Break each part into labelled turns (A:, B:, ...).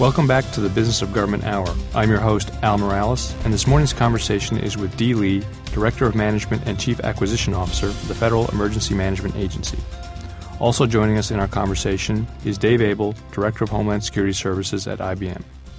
A: Welcome back to the Business of Government Hour. I'm your host, Al Morales, and this morning's conversation is with Dee Lee, Director of Management and Chief Acquisition Officer for the Federal Emergency Management Agency. Also joining us in our conversation is Dave Abel, Director of Homeland Security Services at IBM.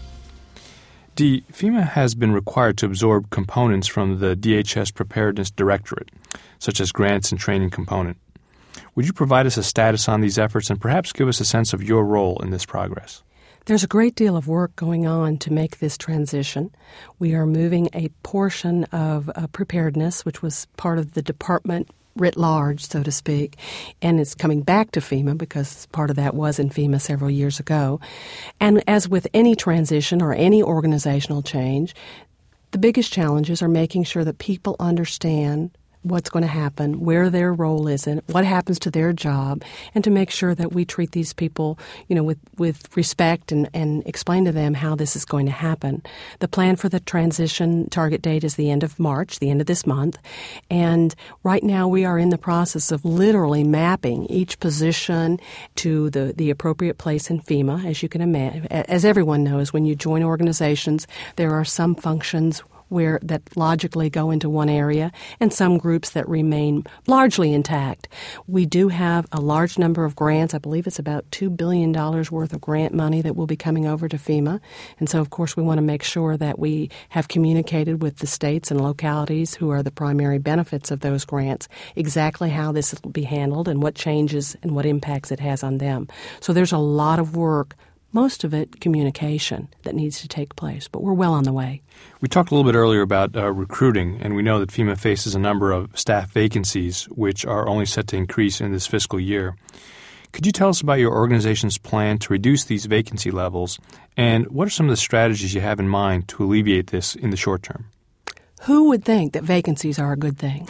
A: Dee, FEMA has been required to absorb components from the DHS Preparedness Directorate, such as grants and training component. Would you provide us a status on these efforts and perhaps give us a sense of your role in this progress?
B: There's a great deal of work going on to make this transition. We are moving a portion of preparedness, which was part of the department writ large, so to speak, and it's coming back to FEMA because part of that was in FEMA several years ago. And as with any transition or any organizational change, the biggest challenges are making sure that people understand what's going to happen, where their role is in, what happens to their job, and to make sure that we treat these people, with respect and explain to them how this is going to happen. The plan for the transition target date is the end of March, the end of this month, and right now we are in the process of literally mapping each position to the appropriate place in FEMA. As you can imagine, as everyone knows, when you join organizations, there are some functions that logically go into one area and some groups that remain largely intact. We do have a large number of grants. I believe it's about $2 billion worth of grant money that will be coming over to FEMA. And so, of course, we want to make sure that we have communicated with the states and localities who are the primary benefits of those grants exactly how this will be handled and what changes and what impacts it has on them. So there's a lot of work, most of it communication, that needs to take place, but we're well on the way.
A: We talked a little bit earlier about recruiting, and we know that FEMA faces a number of staff vacancies, which are only set to increase in this fiscal year. Could you tell us about your organization's plan to reduce these vacancy levels, and what are some of the strategies you have in mind to alleviate this in the short term?
B: Who would think that vacancies are a good thing?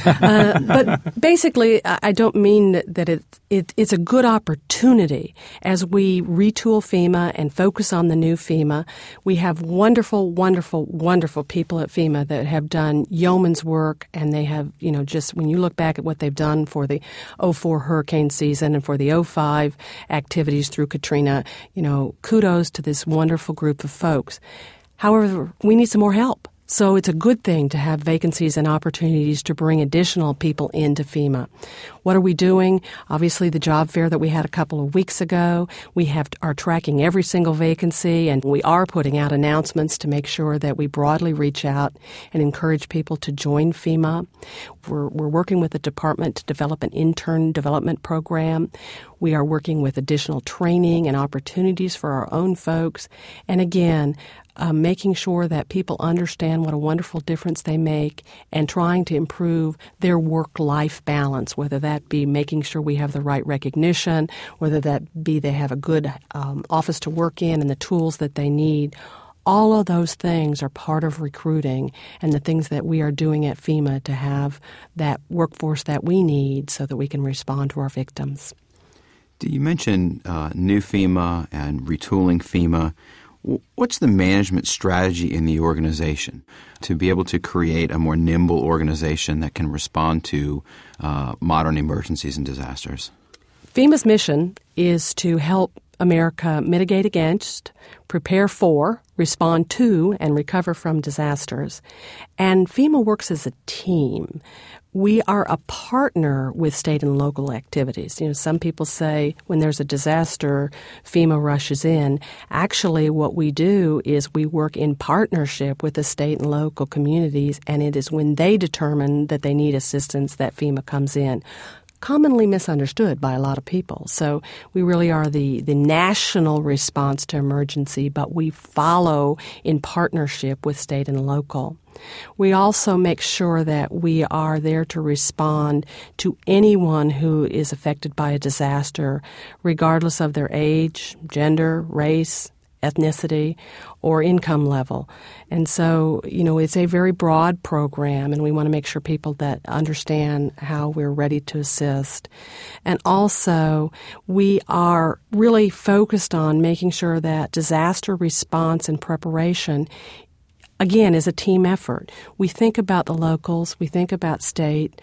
B: But basically, I don't mean that it's a good opportunity. As we retool FEMA and focus on the new FEMA, we have wonderful, wonderful, wonderful people at FEMA that have done yeoman's work, and they have, just when you look back at what they've done for the 2004 hurricane season and for the 2005 activities through Katrina, kudos to this wonderful group of folks. However, we need some more help. So it's a good thing to have vacancies and opportunities to bring additional people into FEMA. What are we doing? Obviously, the job fair that we had a couple of weeks ago, we are tracking every single vacancy, and we are putting out announcements to make sure that we broadly reach out and encourage people to join FEMA. We're working with the department to develop an intern development program. We are working with additional training and opportunities for our own folks. And again, making sure that people understand what a wonderful difference they make and trying to improve their work-life balance, whether that be making sure we have the right recognition, whether that be they have a good office to work in and the tools that they need. All of those things are part of recruiting and the things that we are doing at FEMA to have that workforce that we need so that we can respond to our victims.
C: You mentioned new FEMA and retooling FEMA. What's the management strategy in the organization to be able to create a more nimble organization that can respond to modern emergencies and disasters?
B: FEMA's mission is to help America mitigate against, prepare for, respond to, and recover from disasters. And FEMA works as a team. We are a partner with state and local activities. Some people say when there's a disaster, FEMA rushes in. Actually, what we do is we work in partnership with the state and local communities, and it is when they determine that they need assistance that FEMA comes in. Commonly misunderstood by a lot of people. So we really are the national response to emergency, but we follow in partnership with state and local. We also make sure that we are there to respond to anyone who is affected by a disaster, regardless of their age, gender, race, ethnicity, or income level. And so, it's a very broad program, and we want to make sure people that understand how we're ready to assist. And also, we are really focused on making sure that disaster response and preparation, again, is a team effort. We think about the locals, we think about state,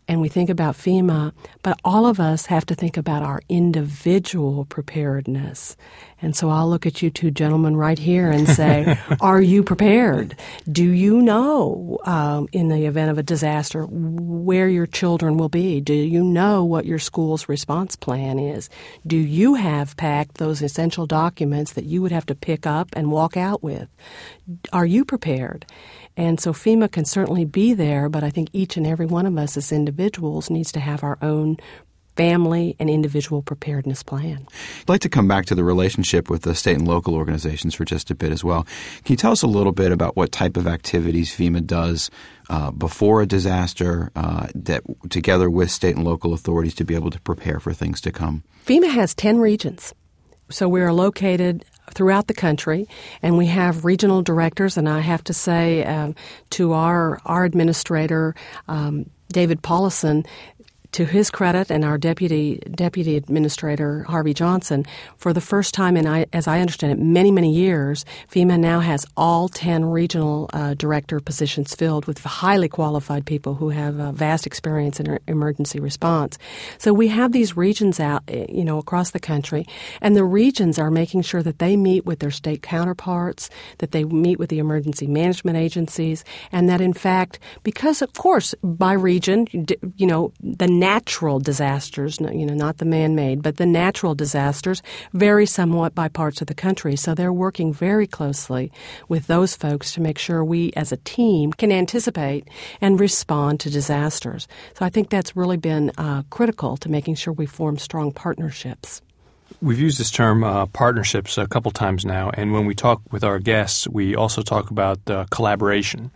B: and we think about FEMA, but all of us have to think about our individual preparedness. And so I'll look at you two gentlemen right here and say, are you prepared? Do you know, in the event of a disaster, where your children will be? Do you know what your school's response plan is? Do you have packed those essential documents that you would have to pick up and walk out with? Are you prepared? And so FEMA can certainly be there, but I think each and every one of us as individuals needs to have our own family and individual preparedness plan.
C: I'd like to come back to the relationship with the state and local organizations for just a bit as well. Can you tell us a little bit about what type of activities FEMA does before a disaster that together with state and local authorities to be able to prepare for things to come?
B: FEMA has 10 regions. So we are located throughout the country, and we have regional directors, and I have to say to our administrator, David Paulison, to his credit, and our deputy administrator, Harvey Johnson, for the first time in, as I understand it, many, many years, FEMA now has all 10 regional director positions filled with highly qualified people who have vast experience in emergency response. So we have these regions out, across the country, and the regions are making sure that they meet with their state counterparts, that they meet with the emergency management agencies, and that in fact, because of course by region, the natural disasters, not the man-made, but the natural disasters vary somewhat by parts of the country. So they're working very closely with those folks to make sure we as a team can anticipate and respond to disasters. So I think that's really been critical to making sure we form strong partnerships.
A: We've used this term partnerships a couple times now, and when we talk with our guests, we also talk about collaboration.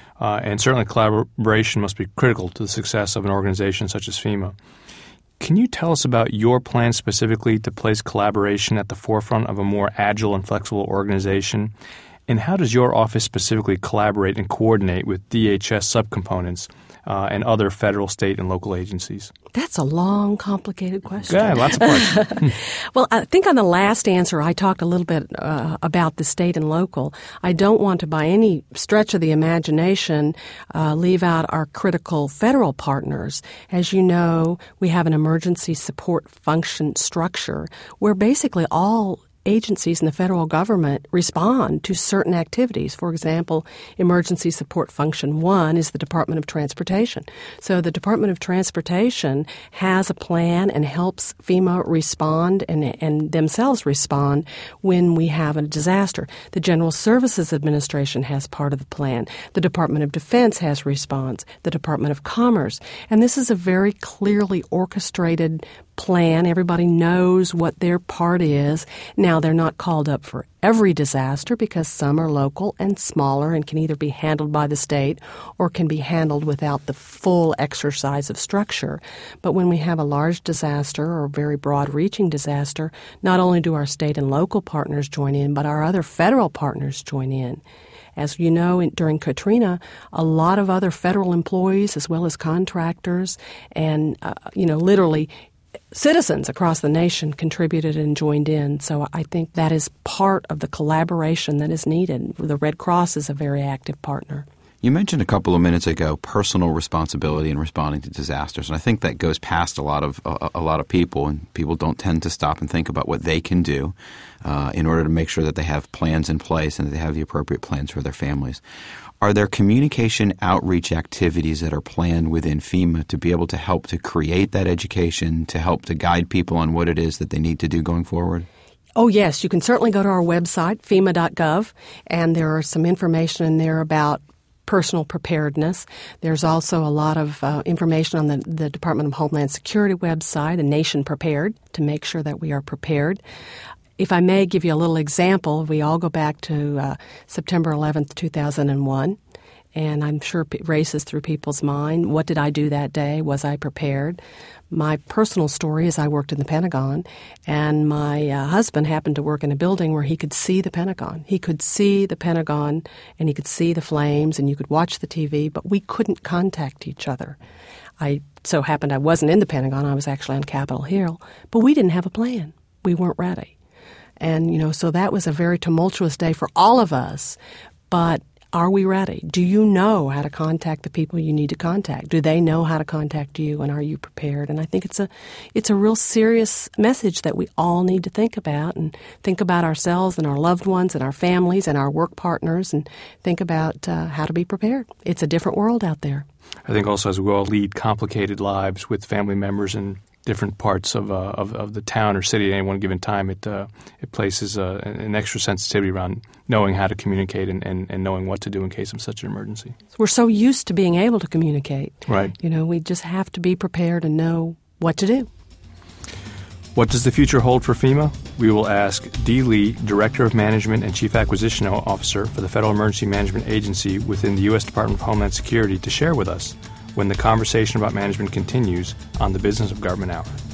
A: And certainly collaboration must be critical to the success of an organization such as FEMA. Can you tell us about your plan specifically to place collaboration at the forefront of a more agile and flexible organization? And how does your office specifically collaborate and coordinate with DHS subcomponents and other federal, state, and local agencies?
B: That's a long, complicated question.
A: Yeah, lots of parts.
B: Well, I think on the last answer, I talked a little bit about the state and local. I don't want to, by any stretch of the imagination, leave out our critical federal partners. As you know, we have an emergency support function structure where basically all agencies in the federal government respond to certain activities. For example, Emergency Support Function 1 is the Department of Transportation. So the Department of Transportation has a plan and helps FEMA respond and themselves respond when we have a disaster. The General Services Administration has part of the plan. The Department of Defense has response. The Department of Commerce. And this is a very clearly orchestrated plan. Everybody knows what their part is. Now, they're not called up for every disaster because some are local and smaller and can either be handled by the state or can be handled without the full exercise of structure. But when we have a large disaster or very broad-reaching disaster, not only do our state and local partners join in, but our other federal partners join in. As you know, during Katrina, a lot of other federal employees as well as contractors and, literally citizens across the nation contributed and joined in. So I think that is part of the collaboration that is needed. The Red Cross is a very active partner.
C: You mentioned a couple of minutes ago personal responsibility in responding to disasters, and I think that goes past a lot of people, and people don't tend to stop and think about what they can do in order to make sure that they have plans in place and that they have the appropriate plans for their families. Are there communication outreach activities that are planned within FEMA to be able to help to create that education, to help to guide people on what it is that they need to do going forward?
B: Oh, yes. You can certainly go to our website, FEMA.gov, and there are some information in there about personal preparedness. There's also a lot of information on the Department of Homeland Security website, A Nation Prepared, to make sure that we are prepared. If I may give you a little example, we all go back to September 11th, 2001, and I'm sure it races through people's mind. What did I do that day? Was I prepared? My personal story is I worked in the Pentagon, and my husband happened to work in a building where he could see the Pentagon. He could see the Pentagon, and he could see the flames, and you could watch the TV, but we couldn't contact each other. I so happened I wasn't in the Pentagon. I was actually on Capitol Hill, but we didn't have a plan. We weren't ready. And, so that was a very tumultuous day for all of us. But Are we ready? Do you know how to contact the people you need to contact? Do they know how to contact you, and are you prepared? And I think it's a real serious message that we all need to think about, and think about ourselves and our loved ones and our families and our work partners, and think about how to be prepared. It's a different world out there.
A: I think also as we all lead complicated lives with family members in different parts of the town or city at any one given time, it places an extra sensitivity around knowing how to communicate and knowing what to do in case of such an emergency.
B: We're so used to being able to communicate.
A: Right.
B: We just have to be prepared and know what to do.
A: What does the future hold for FEMA? We will ask Dee Lee, Director of Management and Chief Acquisition Officer for the Federal Emergency Management Agency within the U.S. Department of Homeland Security, to share with us when the conversation about management continues on the Business of Government Hour.